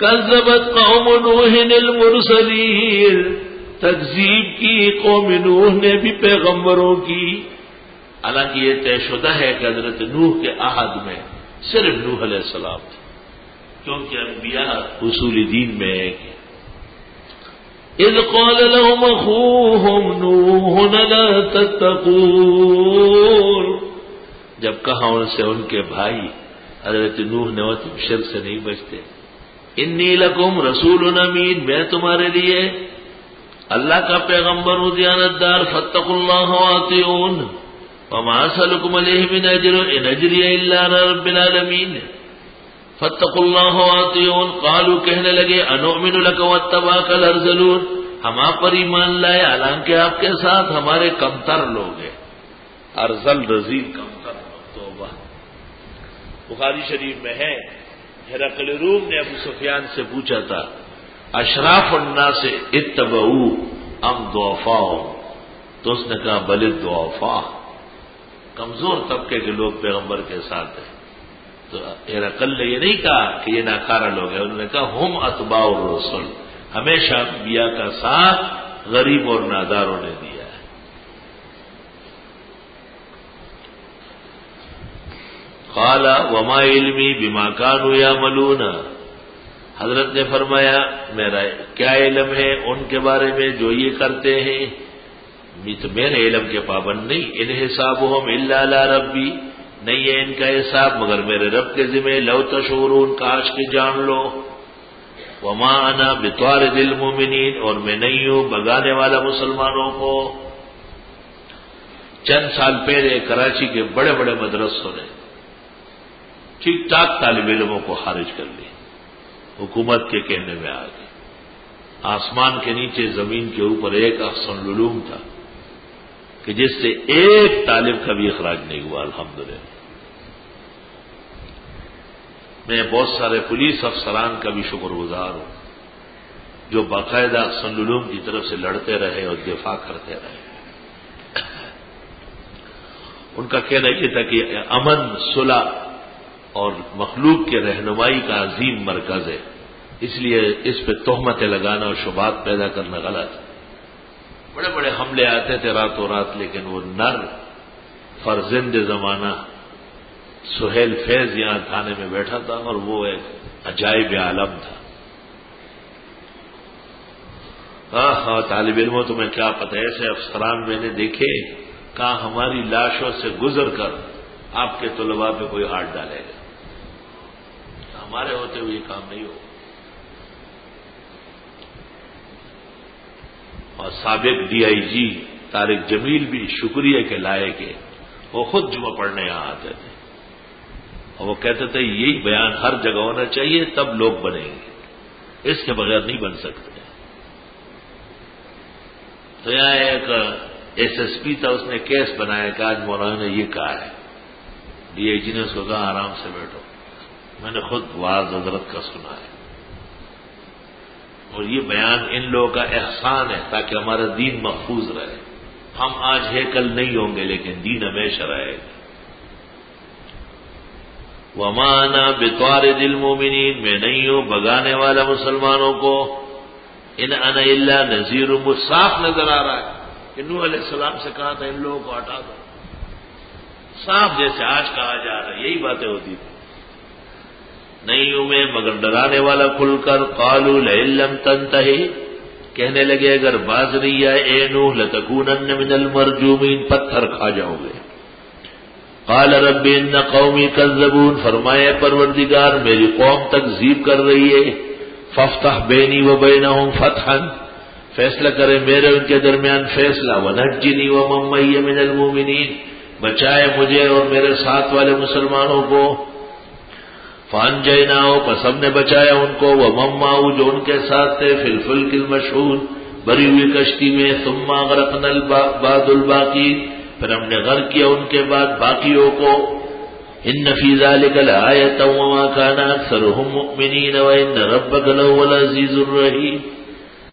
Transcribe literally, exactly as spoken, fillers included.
کذبت قوم نوح المرسلین، تکذیب کی قوم نوح نے بھی پیغمبروں کی. حالانکہ یہ طے شدہ ہے کہ حضرت نوح کے عہد میں صرف نوح علیہ السلام تھے، کیونکہ انبیاء اصول دین میں ہے کہ اذ قال لهم اخوهم نوح لا تتقون، جب کہا ان سے ان کے بھائی حضرت نوح نے وہ تم شرک سے نہیں بچتے. انی لکم رسول امین، میں تمہارے لیے اللہ کا پیغمبر ہوں دیانت دار. فاتقوا اللہ واطیعون وما اسألکم علیہ من اجر ان اجری الا علی رب العالمین. فاتقوا اللہ واطیعون. قالوا کہنے لگے انؤمن لک واتبعک الارذلون، ہم آپ پر ایمان لائے حالانکہ آپ کے ساتھ ہمارے کمتر لوگ ہیں. ارذل رذیل کمتر لوگ. توبہ. بخاری شریف میں ہے ہرقل روم نے ابو سفیان سے پوچھا تھا اشراف الناس اتبعوا ام ضعفاء، تو اس نے کہا بل الضعفاء، کمزور طبقے کے لوگ پیغمبر کے ساتھ ہیں. تو ہرقل نے یہ نہیں کہا کہ یہ ناکارہ لوگ ہیں، انہوں نے کہا ہم اتباع الرسل، ہمیشہ انبیاء کا ساتھ غریب اور ناداروں نے دیا ہے. قال وما علمی بما كانوا يعملون، حضرت نے فرمایا میرا کیا علم ہے ان کے بارے میں جو یہ کرتے ہیں، تو میرے علم کے پابند نہیں. ان حسابهم الا على ربی، نہیں ہے ان کا حساب مگر میرے رب کے ذمہ. لو تشعرون، کاش کے جان لو. وما انا بطارد المؤمنین، اور میں نہیں ہوں بگانے والا مسلمانوں کو. چند سال پہلے کراچی کے بڑے بڑے مدرسوں نے ٹھیک ٹھاک طالب علموں کو خارج کر لی، حکومت کے کہنے میں آ گئی. آسمان کے نیچے زمین کے اوپر ایک احسن العلوم تھا کہ جس سے ایک طالب کا بھی اخراج نہیں ہوا الحمدللہ. میں بہت سارے پولیس افسران کا بھی شکر گزار ہوں جو باقاعدہ احسن العلوم کی طرف سے لڑتے رہے اور دفاع کرتے رہے. ان کا کہنا یہ تھا کہ امن صلح اور مخلوق کے رہنمائی کا عظیم مرکز ہے، اس لیے اس پہ تہمتیں لگانا اور شبہات پیدا کرنا غلط ہے. بڑے بڑے حملے آتے تھے راتوں رات، لیکن وہ نر فرزند زمانہ سہیل فیض یہاں تھانے میں بیٹھا تھا اور وہ ایک عجائب عالم تھا. ہاں ہاں طالب علموں تمہیں کیا پتہ، ایسے افسران میں نے دیکھے کہاں ہماری لاشوں سے گزر کر آپ کے طلباء پہ کوئی ہاتھ ڈالے گا. ہمارے ہوتے ہوئے یہ کام نہیں ہو. اور سابق ڈی آئی جی طارق جمیل بھی شکریہ کے لائق ہے، وہ خود جمعہ پڑھنے یہاں آتے تھے اور وہ کہتے تھے یہی بیان ہر جگہ ہونا چاہیے تب لوگ بنیں گے، اس کے بغیر نہیں بن سکتے. تو یہاں ایک ایس ایس پی تھا، اس نے کیس بنایا کہ آج مولانا نے یہ کہا ہے. ڈی آئی جی نے اس کو کہا آرام سے بیٹھو، میں نے خود واعظ حضرت کا سنا ہے اور یہ بیان ان لوگوں کا احسان ہے تاکہ ہمارا دین محفوظ رہے. ہم آج ہیکل نہیں ہوں گے لیکن دین ہمیشہ رہے گا. وما انا بطارد المؤمنین، میں نہیں ہوں بگانے والا مسلمانوں کو. ان انا الا نذیر، صاف نظر آ رہا ہے کہ نوح علیہ السلام سے کہا تھا ان لوگوں کو ہٹا دو، صاف جیسے آج کہا جا رہا ہے یہی باتیں ہوتی تھی. نہیں ہوں میں مگر ڈرانے والا کھل کر. قالوا لئن لم تنتہی، کہنے لگے اگر باز نہیں آئے اے نوح لتکونن من المرجومین، پتھر کھا جاؤ گے. قال رب ان قومی کذبون، فرمائے پروردگار میری قوم تکذیب کر رہی ہے. فافتح بینی و بینہم فتحا، فیصلہ کرے میرے ان کے درمیان فیصلہ. ونجنی ومن معی من المؤمنین، بچائے مجھے اور میرے ساتھ والے مسلمانوں کو. فانجیناہ، پس ہم نے بچایا ان کو. ومن معہ، جو ان کے ساتھ تھے. فی الفلک المشحون، بری ہوئی کشتی میں. ثم اغرقنا بعد الباقین، پھر ہم نے غرق کیا ان کے بعد باقیوں کو. ان فی ذلک لآیۃ وما کان اکثرهم مؤمنین وان ربک لہو العزیز الرحیم.